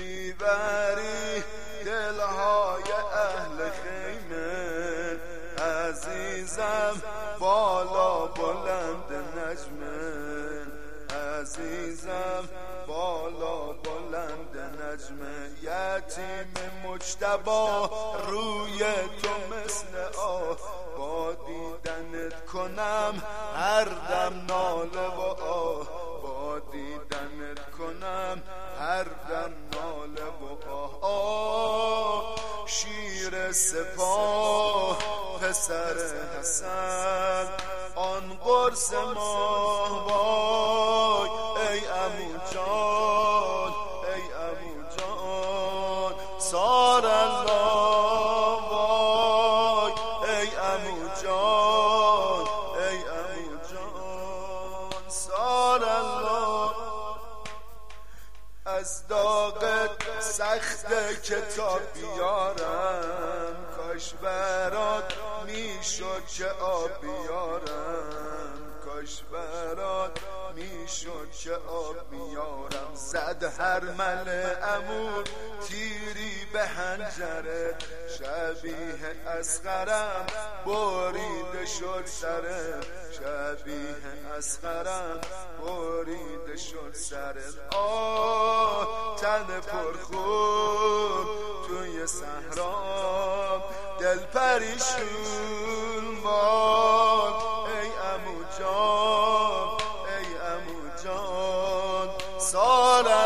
میبری دلهای اهل خیمه، عزیزم بالا بلند نجمه، عزیزم بالا بلند نجمه. یتیم مجتبی روی تو مثل آه، با دیدنت کنم هر دم ناله و آه، با دیدنت کنم هر دم ناله و آه. شیر سپاه پسر حسن آن قرص ماه وای، ای عمو جان ای عمو جان سار الله وای، ای عمو جان ای عمو جان سار الله. از داغت سخته کتاب بیارم، کاش برات میشد که آب بیارم، کاش برات میشد که آب بیارم. زد هر مل عمو تیری به حنجره، شبیه اصغرم بریده شد سرم، شبیه اصغرم بریده شد سرم. آه تن پرخون توی صحرا دل پریشون باد، ای عمو جان ای عمو جان سال